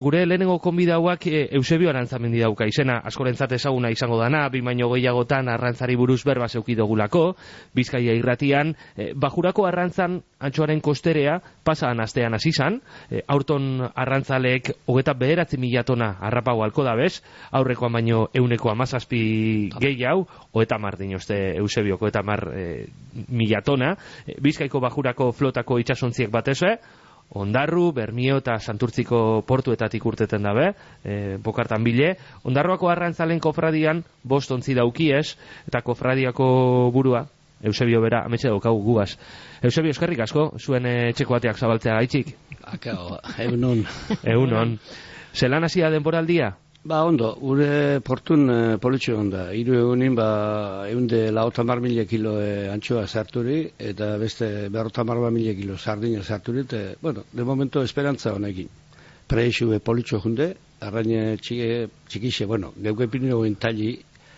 Gure lehenengo konbidauak Eusebio Arantzamendi dauka izena, askorentzat ezaguna izango dana, 2 baino gehiagotan arrantzari buruz berba zeukidogulako, Bizkaia irratian, Bajurako arrantzan antxoaren kosterea pasaan astean hasi izan, aurton arrantzaleek 29.000 tona harrapau alko dabez, aurrekoan baino 117 gehiago, 30 dinozte Eusebioko 30.000 tona, Bizkaiko Bajurako flotako itxasontziek batez, Ondarru, Bermio eta Santurtziko portuetatik urteten dabe, bokartan bile. Ondarroako arrantzalen kofradian 5 ontzi daukiez, eta kofradiako burua, Eusebio bera, ametxe daukagu gugaz. Eusebio, eskerrik asko, zuen etxeko bateak zabaltzea gaitxik. Akao, egunon. Egunon. Zelan hasia denboraldia? Ondo, gure portun politxo onda. 3 egunin, 150.000 kilo antxoa sarturi, eta beste 150.000 kilo sardina sarturi, bueno, de momento esperantza honekin. Preixu politxo junde, arraine txikixe, bueno, geuke pinero guen tali,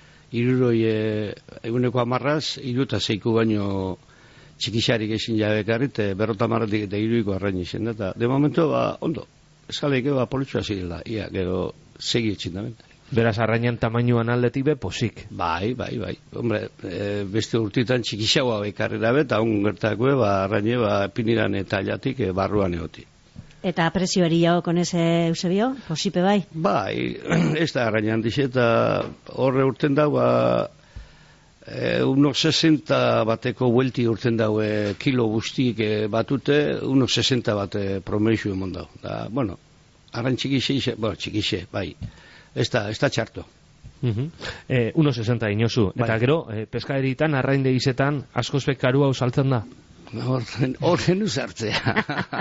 100 eta 6 baino txikixarik ezin jabekarri, 150 eta 3 arraine izen, eta de momento, ondo, eskaleike politxoa zirela, ia, gero, segi etxindamen. Beraz, arrainan tamainuan aldetik be, posik. Bai. Hombre, beste urtitan txikixagoa bekarrera be, eta on gertakue, arraine, piniran eta alatik barruan eoti. Eta prezioari jau koneze, Eusebio? Posipe bai? Bai, ez da arrainan dixe, eta horre urten dau, unos 60 bateko buelti urten dau kilo guztik batute, unos 60 bate promeixu emon dau. Da, bueno, arrain txikixe, bai. Ez da txarto. 1,60 inozu. Bai. Eta gero, peskaeritan, arrain degizetan, askoz bekarua usaltzen da? Horren usartzea.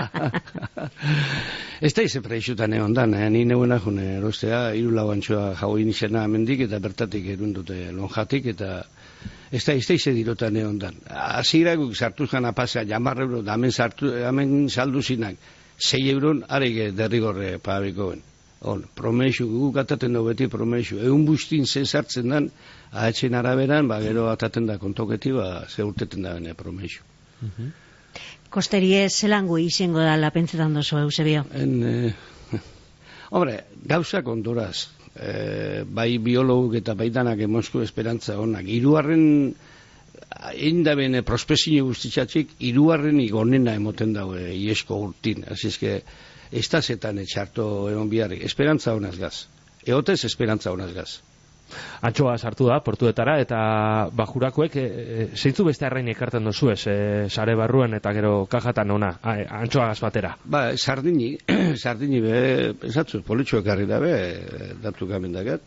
Ez da ize preixutan egon dan, ni neuen ajun erostea, 3 lau antxoa jau inizena amendik, eta bertatik erundute lonjatik, eta ez da ize dirotan egon dan. Aziraguk sartu zan apasea, 10 euro, da hemen saldu zinak, 6 euron, arek derrigorre pabikoen. Promexu, guk ataten dugu beti promexu. Egun bustin ze sartzen dan, ahetxen araberan, gero ataten da kontoketi, ze urteten da bene promexu. Kosterie zelango izango da lapentzetan dozu, Eusebio? Hombre, gauzak ondoraz. Bai biologuk eta bai danak emozko esperantza honak. 3. Egin da bene prospezio guztitzatik, 3. igonena emoten daue iesko urtin. Azizke, ez da zetan etxarto egon biharri. Esperantza honaz gaz. Eotez esperantza honaz gaz. Antxoa sartu da, portuetara, eta Bajurakoek zeintzu beste arrain ekarten dozu ez, sare barruan eta gero kajatan ona, antxoa gaz batera? Sardini be, esatzu, politxo ekarri da be, datu gamendakat.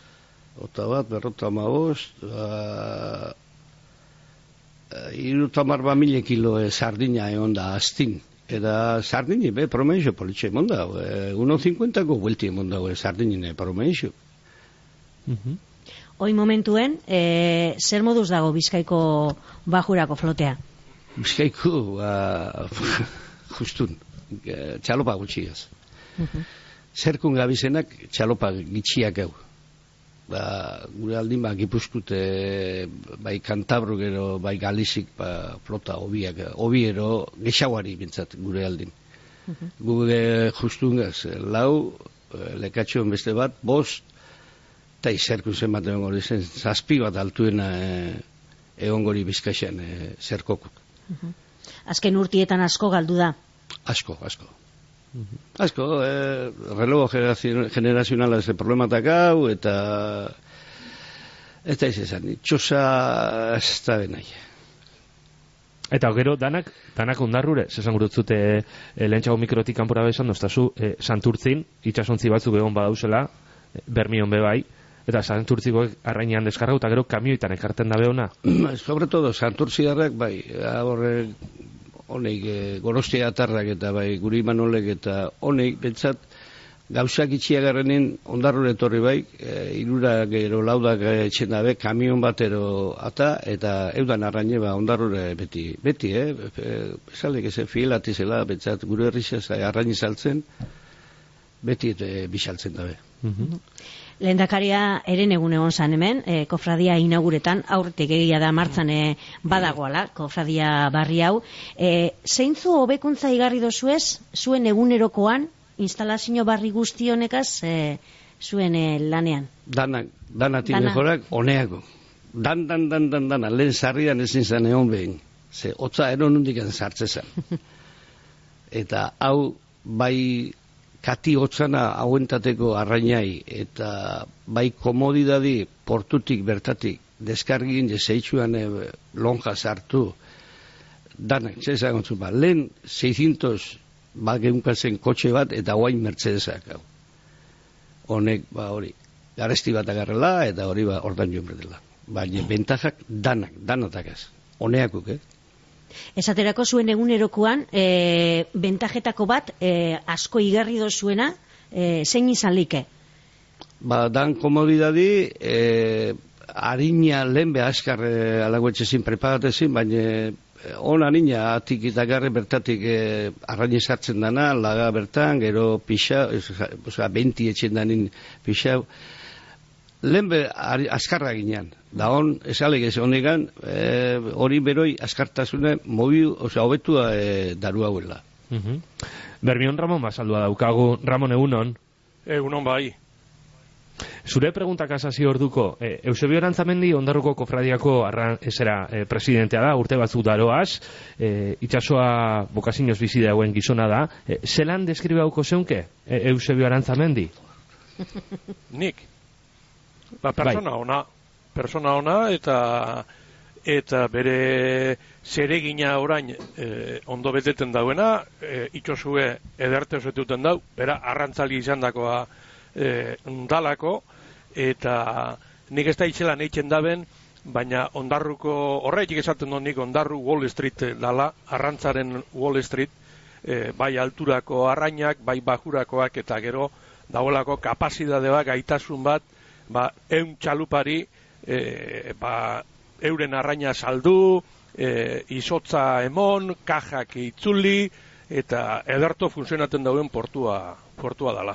41, 300.000 kilo sardina egon da astin. Eta sardini be, promeixo politxo emon da, 1,50ko buelti emon da, sardinine promeixo. Hoi momentuen, zer moduz dago Bizkaiko Bajurako flotea? Bizkaiko, justun, txalopa gutxiaz. Zerkun gabizenak txalopa gitxiak hau. Gure aldin Gipuzkute, bai Kantabro gero, bai Galizik, flota obiero, gexauari bintzat gure aldin. Gure justun gaz, 4, lekatxoen beste bat, 5, eta izerkun zen bat egon gori zen, 7 bat altuena egon gori Bizkaixean zerkokuk. Azken urtietan asko galdu da? Asko. Relevo generazionala ez problematak hau, eta ez esan, txosa ez da benai. Eta gero, danak ondarrure, zesan gurutzute lehentxago mikrotik kanpora bezan, doztazu, Santurtzin, itxasontzi batzuk egon badauzela, Bermion bebai, eta Santurtzikoek arrainean deskargau, eta gero kamioitan ekarten dabe ona? Sobre todo, Santurtziarrak, bai, honek, Gorostia atarrak eta bai, guri manolek eta honek, bentsat, gauzak itxiagarrenin ondarrure etorri bai, 3 gero 4 etxen dabe, kamion batero eta eudan arraine ondarrure beti, esalek ezen filatizela, bentsat, gure herrizaz arraini saltzen, beti bisaltzen dabe. Lehendakaria eren egun zan hemen, kofradia inauguretan, aurretik egia da martzan badagoala, kofradia barri hau. Zeintzu hobekuntza igarri dozuez, zuen egunerokoan, instalazio barri guzti honekaz zuen lanean? Danatik mejorak oneako. Dana, lehen sarrian ezin zen egon behin. Ze, hotza eron hundikan sartzezan. Eta hau, bai kati hotzana hauentateko arrainai, eta bai komodidadi portutik bertatik, deskargin jeseitzuan lonja sartu, danak, zezak ontzun ba, lehen 600 bat geunkatzen kotxe bat, eta guain Mercedesak, hau. Honek, ba hori, garesti bat agarrela, eta hori ba, ordan joan berdela. Baina, bentajak danatakaz, honeakuk, Esaterako zuen egunerokoan, bentajetako bat, asko igarri dozuena, zein izan like? Ba, dan komodidadi, harina lehen behazkar alagoetxezin preparatezin, baina on harina atik eta garre bertatik arraine sartzen dana, laga bertan, gero pixau, 20 etxen danin pixau, lehen askarra ginean. Da hon, esalek ez honegan, hori beroi askartasune hobetua daru hauela. Bermion Ramon basaldua daukagu. Ramon, egunon? Egunon bai. Zure preguntak asasi orduko, Eusebio Arantzamendi Ondarruko Kofradiako presidentea da, urte batzuk daroaz, itxasoa bokazinoz bizi dauen gizona da. Zelan deskribauko zeunke, Eusebio Arantzamendi? Nik? Ba, persona ona eta bere zeregina orain ondo beteten dauena, itxosue ederte osetuten dau, bera arrantzali izan dakoa dalako, eta nik ez da itxelan eitzen daben, baina Ondarruko, horretik esaten dut nik Ondarru Wall Street dala, arrantzaren Wall Street, bai alturako arrainak, bai bajurakoak, eta gero dagoelako kapazidade bat, gaitasun bat, eun txalupari, euren arraina saldu, izotza emon, kajak itzuli, eta ederto funtzionaten dauen portua dala.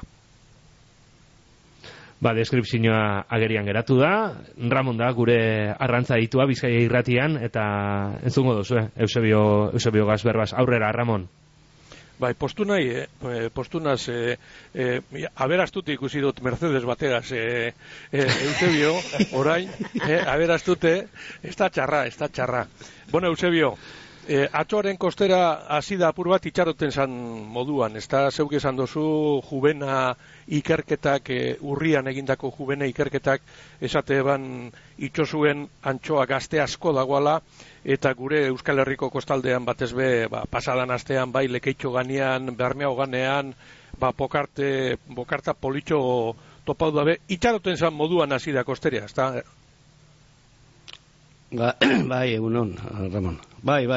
Deskripzioa agerian geratu da. Ramon da gure arrantza ditua Bizkaia irratian, eta entzungo duzu, Eusebio Gazberbaz. Aurrera, Ramon. Bai, postunaz, aberastute ikusi dut Mercedes bategaz, Eusebio, orain, aberastute, ez da txarra. Bueno, Eusebio, atxoaren kostera hasi da apur bat itxaroten zan moduan, ez da zeuk esan dozu jubena ikerketak, urrian egindako jubena ikerketak, esate eban itxosuen antxoa gazte asko dagoala, eta gure Euskal Herriko kostaldean batez be, pasadan astean, bai lekeitxo ganean, bermeago ganean, bokarta politxo topau dabe, itxaroten zan moduan hasi da kosterea, ez da? Bai, egunon, Ramon. Bai.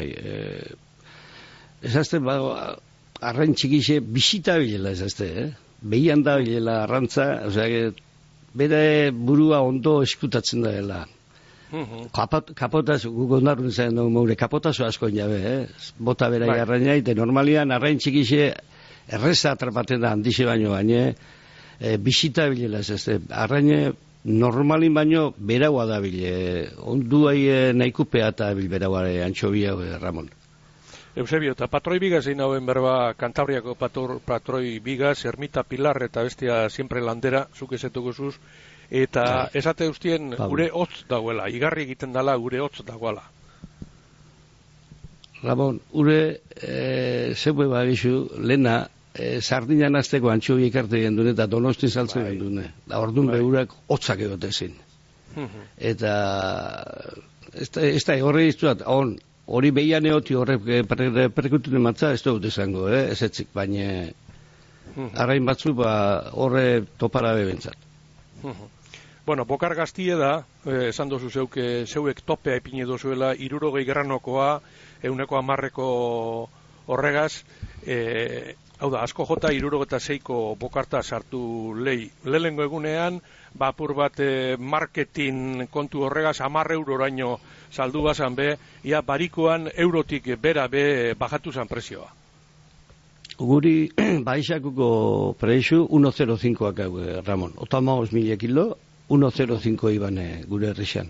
Ezazte, arrain txikixe bisita bilela ezazte, behian da bilela arrantza, bere burua ondo eskutatzen da dela. Kapotaz, guk ondarrun zen dugu maure, kapotazo asko jabe, bota bera arraina, eta normalian arrain txikixe erreza atrapaten da handixe baino, baina bisita bilela ezazte, arraine normalin baino beraua da bile, onduai nahikupea eta bilberaua antxobia, Ramon. Eusebio, eta patroi bigaz egin hauen berba Kantabriako patroi bigaz, Ermita Pilar eta bestia siempre landera, zuk esetuko zuz, eta esate ustien gure hotz dagoela, igarri egiten dala gure hotz dagoela. Ramon, gure zeue bagizu, lehena, sardinan azteko antxobi ekarte gendun eta Donosti saltzen gendun. Orduan behurak hotzak egotezin. Eta ez da horre iztuat, hori behian eoti horrek perkutune matza ez dut esango, ez etzik, baina arrain batzu horre topara bebentzat. Bueno, bokar gaztie da, esan dozu zeuek topea ipine dozuela, 60 granokoa, 110 horregaz, hau da, asko jota 66ko bokarta sartu lehi. Lehengo egunean, apur bat marketing kontu horregaz, 10 euroraino saldu bazan be, ia barikoan eurotik bera be bajatu zan prezioa. Guri baixakuko prezu 1,05ak hau, Ramon. 85.000 kilo, 1,05 iban gure herrixan.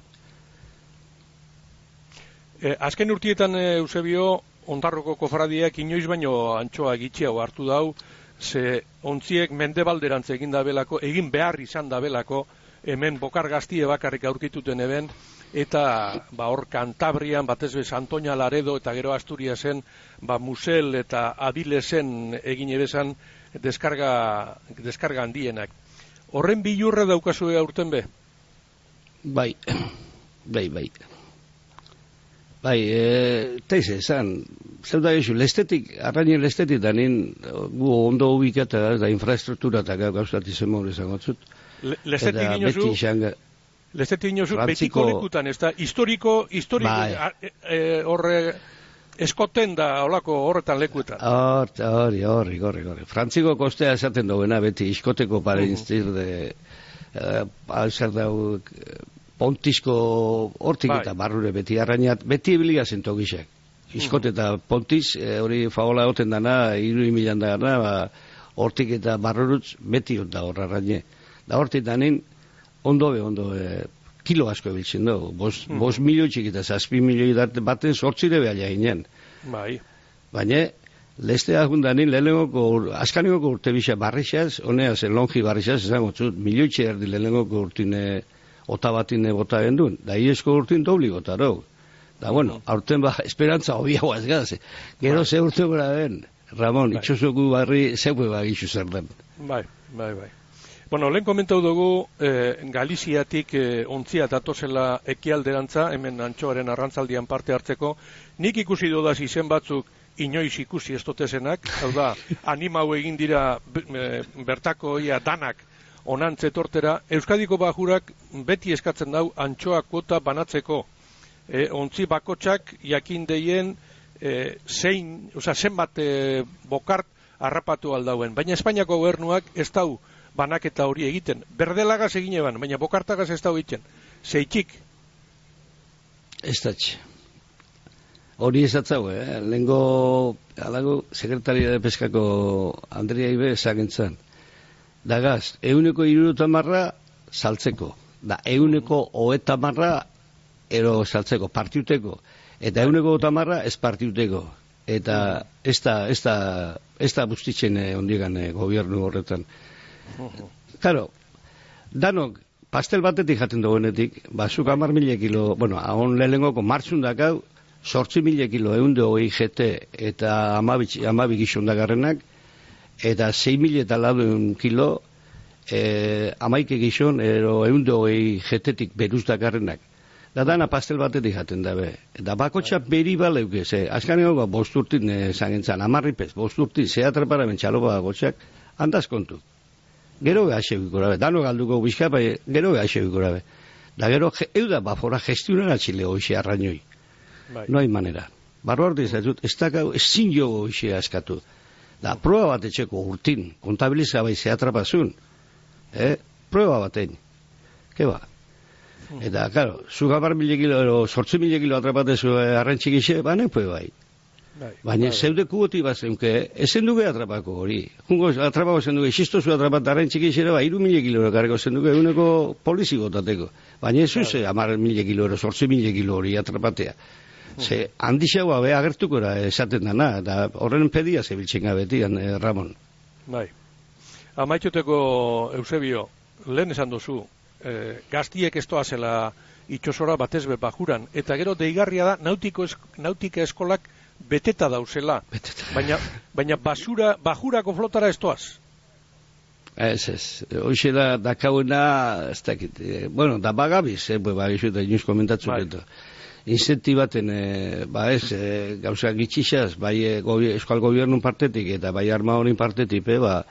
Azken urtietan, Eusebio, Ondarruko kofradiak inoiz baino antxoa gitxiago hartu dau, ze ontziek mendebalderantz egin behar izan dabelako, hemen Bokar Gaztie bakarrik aurkituten eben, eta hor Kantabrian, batez bez Antoña Laredo eta gero Asturiasen, Musel eta Adilesen egin ebezan deskarga handienak. Horren bilurre daukazue aurten be? Bai. Teize, esan, zeu da esu, lestetik, arrainien lestetik da nien gu ondo ubikata da infrastruktura eta gauzat izan maure zangotzut. Lestetik inozu, betiko lekutan, ez da, historiko, horre, eskoten da olako horretan lekuetan. Horri. Frantziko kostea esaten duena, beti, iskoteko pare inztir zer dau, Pontisko hortik eta barrure beti arrainat, beti ebiliga zentu gizak. Iskot eta Pontiz, hori fagola goten dana, 3.000 dana, hortik eta barrurutz beti da hor arraine. Da hortik danin, ondo, kilo asko ebiltzen dugu. 5 milioi eta 6 milioi baten sortzire behar ginen. Bai. Baina, leste agundanin, askanigoko urte bisa barrixaz, honea zen longi barrixaz, esango zut, milioitxe erdi lehenengoko urtine ota batine bota gendun, da iesko urtin dobli bota, no? Da, bueno, aurten esperantza hobiagoa ez gaz, gero ze urte gora den, Ramon, itxosoku barri zeue bagizu zer den. Bai. Bueno, lehen komentau dugu, Galiziatik ontzia datozela ekialderantza, hemen antxoaren arrantzaldian parte hartzeko, nik ikusi dodaz izen batzuk inoiz ikusi ez dotezenak, hau da, animau egin dira bertako ia danak, onantz etortera, Euskadiko bajurak beti eskatzen dau antxoa kuota banatzeko. Ontzi bakotxak jakin deien zenbat bokart harrapatu aldauen. Baina Espainiako gobernuak ez dau banaketa hori egiten. Berdelagaz egin eban, baina bokartagaz ez dau egiten. Zeitxik? Ez datxe. Hori ez datzau, lehenko alago sekretaria de Peskako Andrea Ibe esagentzan. Dagaz, 160 saltzeko, da 130 ero saltzeko, partiuteko, eta 130 ez partiuteko, eta ez da bustitzen ondigan gobiernu horretan. Claro, danok, pastel batetik jaten dugunetik, zuk 10.000 kilo, bueno, ahon lehengoko martxun dakau, 8.000 kilo, 120 GT eta 12 gizondagarrenak, eta 6.000 eta 400 kilo amaike gizon, ero 120 GT-tik beruz dakarrenak. Da dana pastel batetik jaten dabe. Eta bakotxa beri baleuk ez, azkaneko bosturtin zangentzan, 10 bosturtin, zeatrapara bentxaloba bakotxak, handaz kontu. Gero gaxeuk ikorabe, dano galduko bizkapai, gero gaxeuk ikorabe. Da gero, euda bafora gestionara txile hoxe arrainoi. No hay manera. Barro hartu izatut, ez dakau, ezin jogo hoxe askatu. Da, proba bat etxeko urtin, kontabiliza bai zeatrapazun. Proba batein. Ke ba? Eta, karo, zuga 10.000 kilo, 8.000 kilo atrapatezu arrentxik ixe, banek pue bai. Baina zeude kuboti bat zeunke, ezen duge atrapako hori. Jungo atrapako zen duge, xistozu atrapat arrentxik ixe, 3.000 kilo kareko zen duge, uneko poliziko tateko. Baina ez zuze, 10.000 kilo, 8.000 kilo hori atrapatea. Ze handixagoa be agertuko esaten dana, eta horren pedia zebiltzen gabetian, Ramon. Bai. Amaituteko, Eusebio, lehen esan duzu, Gaztiek ez doazela itxosora batezbe bajuran, eta gero deigarria da nautika eskolak beteta dauzela. Baina bajurako flotara ez doaz? Ez. Hoxe da dakauena, ez dakit, bueno, da bagabiz, bagizu eta inoz komentatzuk eta. Incentibaten, gauza gitxixaz, bai euskal gobiernun partetik eta bai arma horin partetik,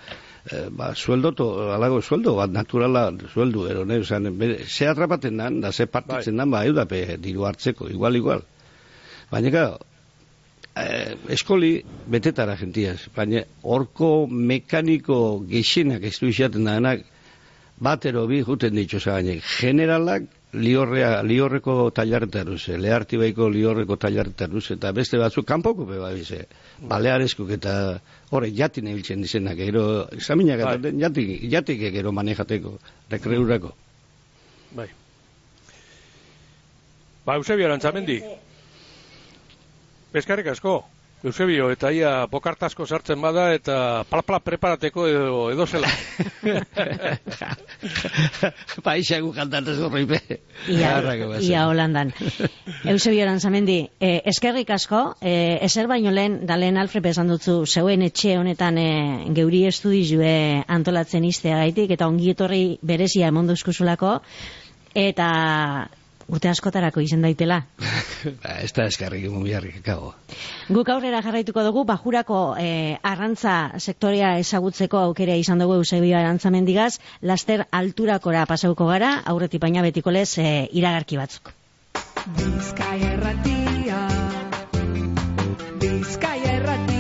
alago sueldo, bat naturala sueldo, ze atrapaten dan, da ze partitzen dan, eudape diru hartzeko, igual. Baina, eskoli betetara gentiaz, baina horko mekaniko geixenak ez du izaten danak, batero bi juten ditxosa gainek, generalak, liorreko tallarretaruz, lehartibaiko liorreko tallarretaruz, eta beste batzuk kanpoko bize, balearezkuk eta horre jatin ebiltzen dizenak, gero examinak eta jatik gero manejateko, rekreurako. Bai. Eusebio Arantzamendi, peskarrik asko. Eusebio, eta ia bokartasko sartzen bada, eta pala preparateko edo zela. Paixagu kantatez horreipe. Ia Holandan. Eusebio Arantzamendi, eskerrik asko, ezer baino lehen, da lehen Alfred esan dutzu, zeuen etxe honetan geuri estudizue antolatzen iztea gaitik, eta ongi etorri berezia emondu eskuzulako, eta urte askotarako izen daitela. Ez da eskarrik mubiarrik, kago. Guk aurrera jarraituko dugu, Bajurako arrantza sektorea ezagutzeko aukera izan dugu Eusebio Arantzamendigaz, laster alturakora pasauko gara, aurretik baina betiko lez iragarki batzuk. Bizkaia Erratia, Bizkaia Erratia.